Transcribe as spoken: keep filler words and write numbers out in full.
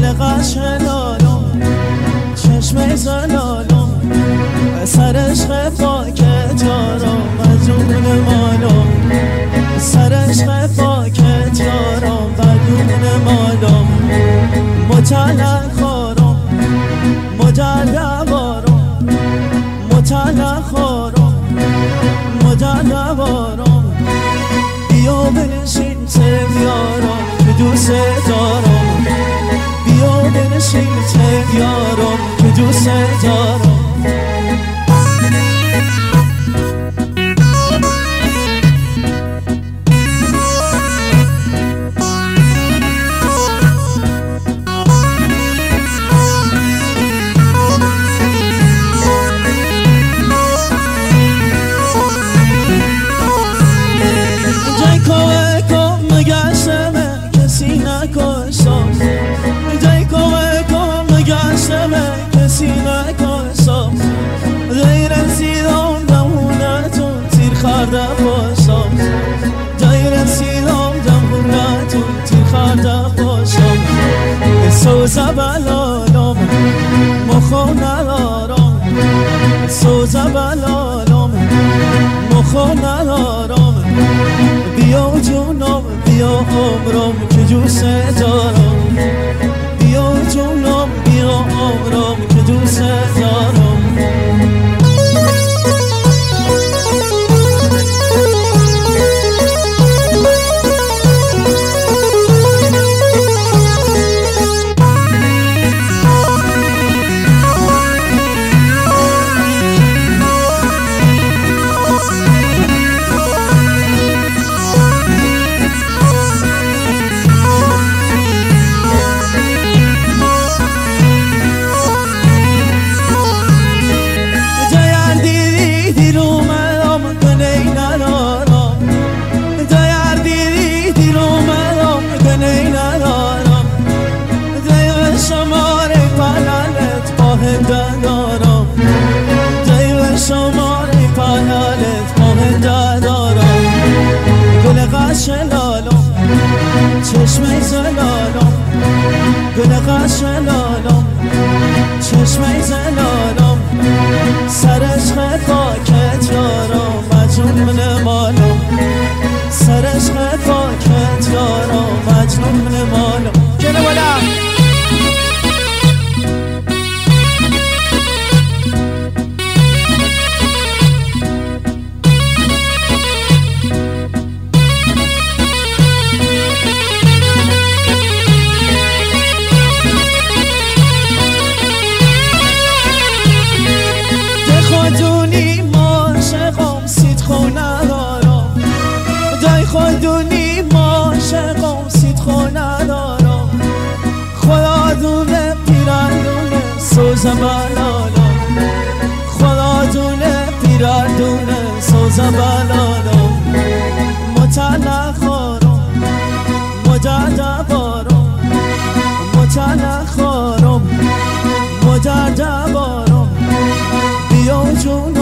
گل قشنالم چشم زلالم سر عشق پاکت یارم مجنون مالم سر عشق پاکت یارم مجنون مالم مطلق خارم مجلوارم مطلق خارم مجلوارم بیا بنشین سویارم که دوست دارم بیا بنشین سویارم که دوست دارم کسی نکشم غیر رسیدم دمونتون تیر خورده باشم غیر رسیدم دمونتون تیر خورده باشم سوز بلالم مخو ندارم سوز بلالم مخو ندارم بیا جونم بیا عمرم که دوست دارم بیا جونم بیا عمرم که دوست دارم دارم دیو شماری پایالت مهنده دارم گل قشنالم چشم زلالم گل قشنالم چشم زلالم سر عشق پاکت یارم مجنون مالم سر عشق پاکت یارم مجنون مالم کنه بالا خودونی ما شقم سید خونه دارم خدا دونه پیرندونه سوز بلالم خدا دونه پیرندونه سوز بلالم مطلق خارم مجدوارم مطلق خارم مجدوارم بیا جون